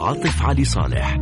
عاطف علي صالح.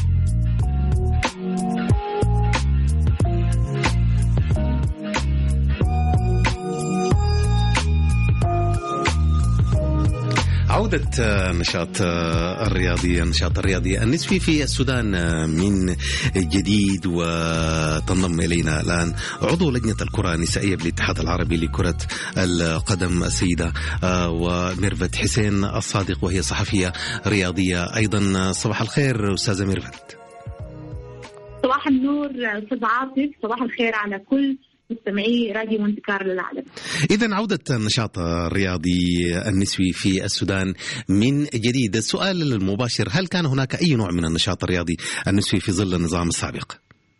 عودة النشاط الرياضي النسوي في السودان من جديد، وتنضم إلينا الآن عضو لجنة الكرة النسائية بالاتحاد العربي لكرة القدم السيدة وميرفت حسين الصادق، وهي صحفية رياضية أيضا. صباح الخير أستاذة ميرفت. صباح النور أستاذ عاطف، صباح الخير على كل مستمعي راديو مونت كارلو العالم. إذن عودة النشاط الرياضي النسوي في السودان من جديد. السؤال المباشر: هل كان هناك أي نوع من النشاط الرياضي النسوي في ظل النظام السابق؟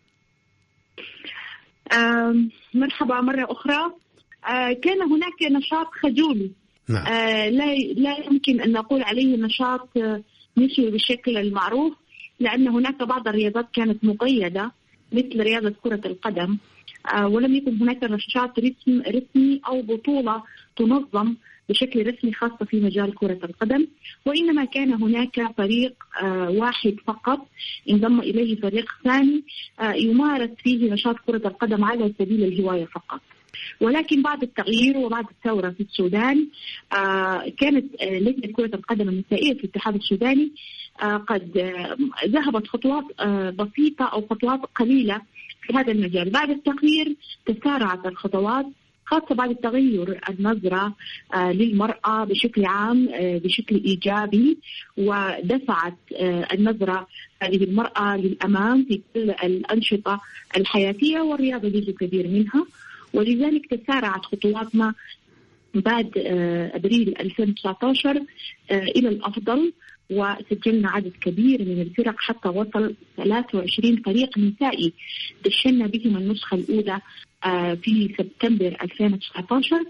مرحبا مرة أخرى. كان هناك نشاط خجولي. نعم. لا يمكن أن نقول عليه نشاط نسوي بالشكل المعروف، لأن هناك بعض الرياضات كانت مقيدة مثل رياضة كرة القدم، ولم يكن هناك نشاط رسمي أو بطولة تنظم بشكل رسمي خاصة في مجال كرة القدم، وإنما كان هناك فريق واحد فقط انضم إليه فريق ثاني يمارس فيه نشاط كرة القدم على سبيل الهواية فقط. ولكن بعد التغيير وبعد الثورة في السودان كانت لجنة كرة القدم النسائية في الاتحاد السوداني قد ذهبت خطوات بسيطة أو خطوات قليلة في هذا المجال. بعد التغيير تسارعت الخطوات، خاصة بعد التغير النظرة للمرأة بشكل عام بشكل إيجابي، ودفعت النظرة هذه المرأة للأمام في كل الأنشطة الحياتية، والرياضة جزء كبير منها. ولذلك تسارعت خطواتنا بعد أبريل 2019 إلى الأفضل، وسجلنا عدد كبير من الفرق حتى وصل 23 فريق نسائي دشنا بهم النسخة الأولى في سبتمبر 2019،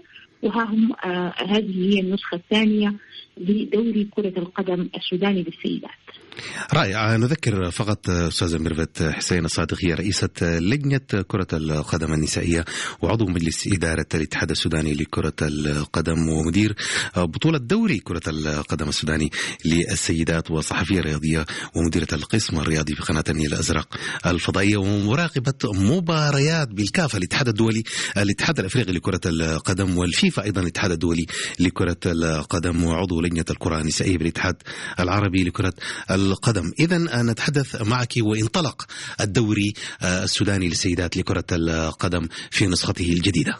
هذه هي النسخة الثانية لدوري كرة القدم السوداني للسيدات. رائع. نذكر فقط أستاذة ميرفت حسين الصادق، هي رئيسة لجنة كرة القدم النسائية وعضو مجلس إدارة الاتحاد السوداني لكرة القدم ومدير بطولة دوري كرة القدم السوداني للسيدات، وصحفية رياضية ومديرة القسم الرياضي في قناة النيل الأزرق الفضائية، ومراقبة مباريات بالكافة الاتحاد الدولي، الاتحاد الأفريقي لكرة القدم، والفيفا أيضا الاتحاد الدولي لكرة القدم، وعضو لجنة الكرة النسائية بالاتحاد العربي لكرة القدم. إذن نتحدث معك وانطلق الدوري السوداني للسيدات لكرة القدم في نسخته الجديدة.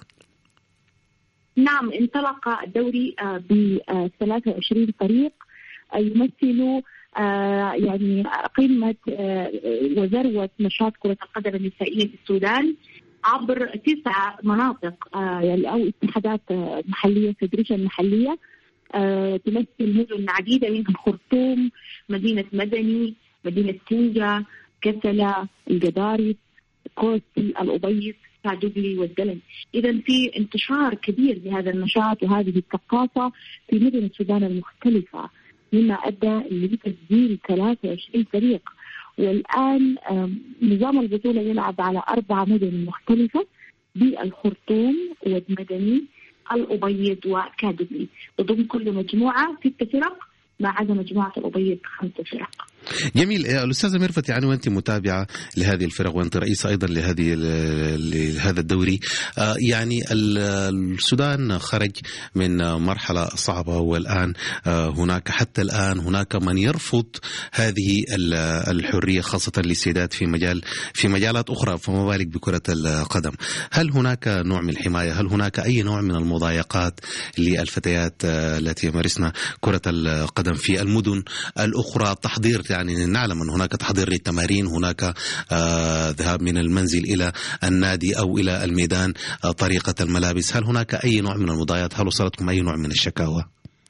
نعم، انطلق الدوري ب 23 فريق يمثلوا يعني قمة وذروة نشاط كرة القدم النسائية في السودان عبر 9 مناطق يعني أو اتحادات محلية، فيدريشن محلية تمثل مدن عديدة منها الخرطوم، مدينة مدني، مدينة سنجة، كسلة، الجداري، كوستي، الأبيض، سعدوبلي والدلن. إذا في انتشار كبير لهذا النشاط وهذه الثقافة في مدن السودان المختلفة، مما أدى لتسجيل 23 فريق. والآن نظام البطولة يلعب على 4 مدن مختلفة بالخرطوم والمدني الأبيض وكادوبلي، وضمن كل مجموعة 6 فرق ما عدا مجموعة الأبيض 5 فرق. جميل. الأستاذة ميرفت، يعني وأنت متابعة لهذه الفرق وأنت رئيسة أيضا لهذا الدوري، يعني السودان خرج من مرحلة صعبة، والآن هناك حتى الآن هناك من يرفض هذه الحرية خاصة للسيدات في مجالات أخرى، فما بالك بكرة القدم. هل هناك نوع من الحماية؟ هل هناك أي نوع من المضايقات للفتيات التي يمارسن كرة القدم في المدن الأخرى؟ تحضير، يعني نعلم أن هناك تحضير للتمارين، هناك ذهاب من المنزل إلى النادي أو إلى الميدان، طريقة الملابس. هل هناك أي نوع من المضايقات؟ هل وصلتكم أي نوع من الشكاوى؟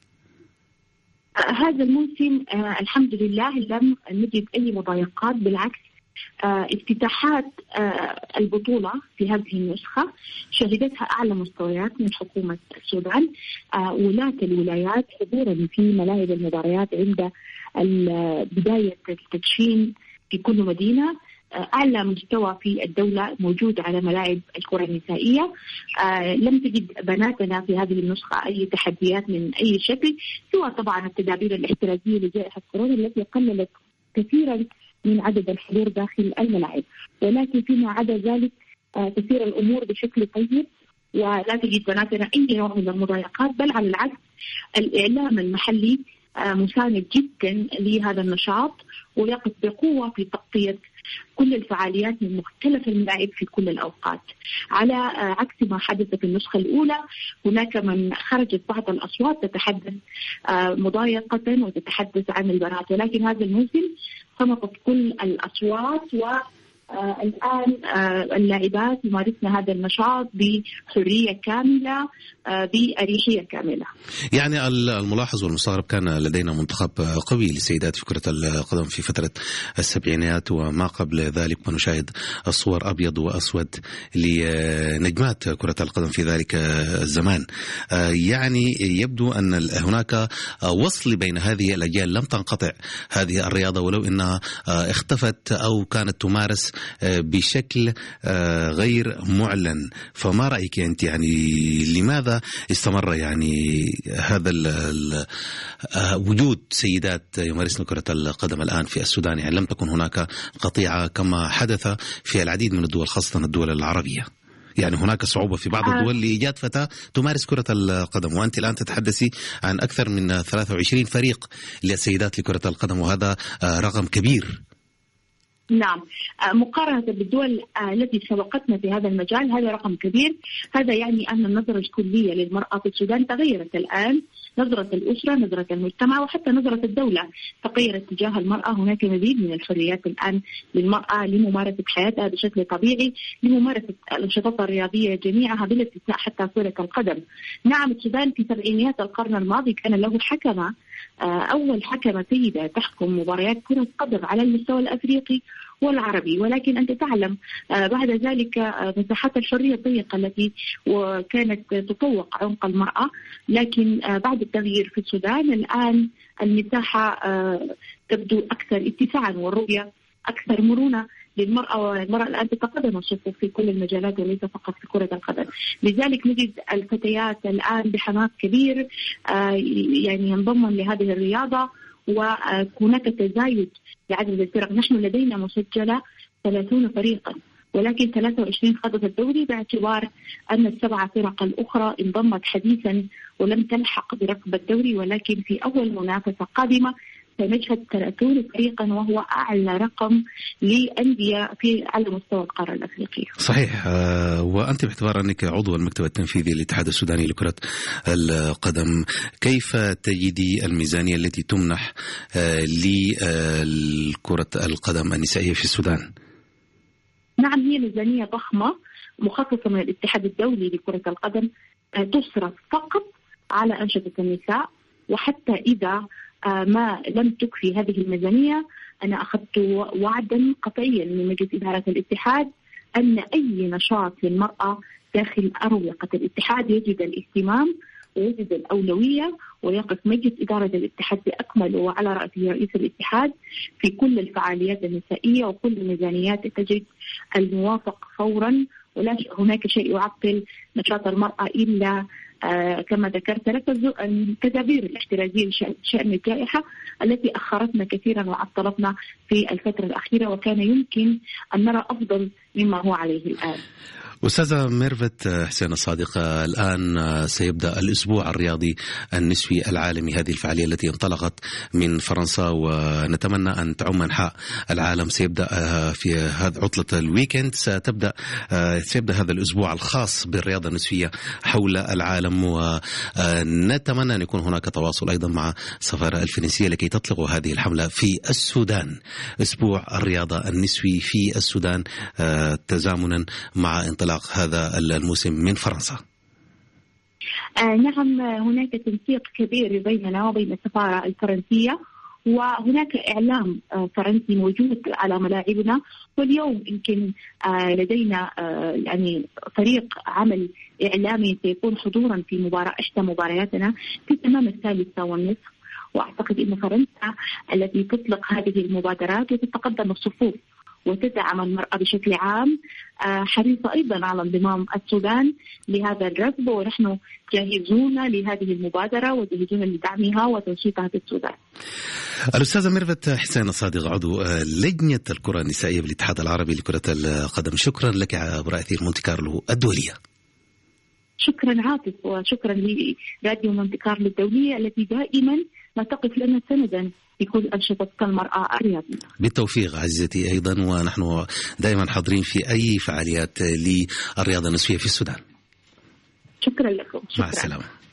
هذا الموسم الحمد لله لم نجد أي مضايقات، بالعكس افتتاحات البطولة في هذه النسخة شهدتها أعلى مستويات من حكومة السودان. ولاة الولايات حضورا في ملاعب المباريات عند بداية التدشين في كل مدينة أعلى مستوى في الدولة موجود على ملاعب الكرة النسائية. لم تجد بناتنا في هذه النسخة أي تحديات من أي شكل، سوى طبعا التدابير الاحترازية لجائحة كورونا التي قللت كثيرا من عدد الحضور داخل الملاعب، ولكن فيما عدا ذلك تسير الأمور بشكل طيب، ولا تجد بناتنا أي نوع من المضايقات، بل على العكس الإعلام المحلي مساند جدا لهذا النشاط ويقف بقوة في تغطية كل الفعاليات من مختلف الملاعب في كل الأوقات. على عكس ما حدث في النسخة الأولى، هناك من خرجت بعض الأصوات تتحدث مضايقة وتتحدث عن البنات، ولكن هذا الموسم صمتت كل الأصوات، الآن اللاعبات يمارسن هذا النشاط بحرية كاملة بأريحية كاملة. يعني الملاحظ والمستغرب كان لدينا منتخب قوي للسيدات في كرة القدم في فترة السبعينات وما قبل ذلك، ونشاهد الصور أبيض وأسود لنجمات كرة القدم في ذلك الزمان. يعني يبدو أن هناك وصل بين هذه الأجيال، لم تنقطع هذه الرياضة ولو أنها اختفت أو كانت تمارس بشكل غير معلن. فما رأيك أنت، يعني لماذا استمر يعني هذا وجود سيدات يمارسن كرة القدم الآن في السودان؟ يعني لم تكن هناك قطيعة كما حدث في العديد من الدول، خاصة الدول العربية. يعني هناك صعوبة في بعض الدول لإيجاد فتاة تمارس كرة القدم، وأنت الآن تتحدثي عن أكثر من 23 فريق للسيدات لكرة القدم، وهذا رقم كبير. نعم، مقارنة بالدول التي سبقتنا في هذا المجال هذا رقم كبير. هذا يعني أن النظرة الكلية للمرأة في السودان تغيرت الآن، نظرة الأسرة، نظرة المجتمع، وحتى نظرة الدولة تغيرت تجاه المرأة. هناك مزيد من الحريات الآن للمرأة لممارسة حياتها بشكل طبيعي، لممارسة الأنشطة الرياضية جميعها بلا استثناء حتى كرة القدم. نعم، السودان في سبعينيات القرن الماضي كان له حكمة، أول حكمة سيدة تحكم مباريات كرة قدم على المستوى الأفريقي والعربي، ولكن أنت تعلم بعد ذلك مساحات الحرية الضيقة التي كانت تطوق عنق المرأة. لكن بعد التغيير في السودان الآن المساحة تبدو أكثر اتساعا والرؤية أكثر مرونة للمرأة، والمرأة الآن تتقدم الصفوف في كل المجالات وليس فقط في كرة القدم. لذلك نجد الفتيات الآن بحماس كبير يعني ينضمن لهذه الرياضة، وهناك تزايد لعدد الفرق. نحن لدينا مسجلة 30 فريقا، ولكن 23 خاضت الدوري، باعتبار أن ال7 فرق الأخرى انضمت حديثا ولم تلحق بركب الدوري. ولكن في أول منافسة قادمة سنشهد 30 فريقا، وهو أعلى رقم لأندية على مستوى القارة الأفريقية. صحيح. وأنت باعتبار أنك عضو المكتب التنفيذي للاتحاد السوداني لكرة القدم، كيف تجدي الميزانية التي تمنح لكرة القدم النسائية في السودان؟ نعم، هي ميزانية ضخمة مخصصة من الاتحاد الدولي لكرة القدم، تصرف فقط على أنشطة النساء. وحتى إذا ما لم تكفي هذه الميزانية، أنا أخذت وعدا قطعيا من مجلس إدارة الاتحاد أن أي نشاط للمرأة داخل أروقة الاتحاد يجد الاهتمام ويجد الأولوية، ويقف مجلس إدارة الاتحاد بأكمله وعلى رأسه رئيس الاتحاد في كل الفعاليات النسائية وكل الميزانيات تجد الموافق فورا. ولا هناك شيء يعطل نشاط المرأة إلا كما ذكرت لك التدابير الاحترازية شأن الجائحة التي أخرتنا كثيرا وعطلتنا في الفترة الأخيرة، وكان يمكن أن نرى أفضل مما هو عليه الآن. أستاذة ميرفت حسين الصادق، الآن سيبدأ الأسبوع الرياضي النسوي العالمي، هذه الفعالية التي انطلقت من فرنسا ونتمنى أن تعم أنحاء العالم. سيبدأ في هذا عطلة الويكند، سيبدأ هذا الأسبوع الخاص بالرياضة النسوية حول العالم، ونتمنى أن يكون هناك تواصل أيضا مع السفارة الفرنسية لكي تطلق هذه الحملة في السودان. أسبوع الرياضة النسوي في السودان تزامنا مع انطلاق هذا الموسم من فرنسا. نعم، هناك تنسيق كبير بيننا وبين السفارة الفرنسية، وهناك إعلام فرنسي موجود على ملاعبنا. واليوم يمكن لدينا يعني فريق عمل إعلامي سيكون حضورا في إحدى مبارياتنا في تمام 3:30. وأعتقد أن فرنسا التي تطلق هذه المبادرات وتتقدم الصفوف وتدعم المرأة بشكل عام، حريصة أيضا على انضمام السودان لهذا الركب، ونحن جاهزون لهذه المبادرة وجاهزون لدعمها وتنشيطها في السودان. الأستاذة ميرفت حسين الصادق، عضو لجنة الكرة النسائية بالاتحاد العربي لكرة القدم، شكرا لك عبر أثير مونتي كارلو الدولية. شكرا عاطف، وشكرا لراديو مونتي كارلو الدولية التي دائما ما تقف لنا سندا في كل أنشطة المرأة الرياضية. بالتوفيق عزيزتي أيضا، ونحن دائما حاضرين في أي فعاليات للرياضة النسوية في السودان. شكرا لكم. مع السلامة.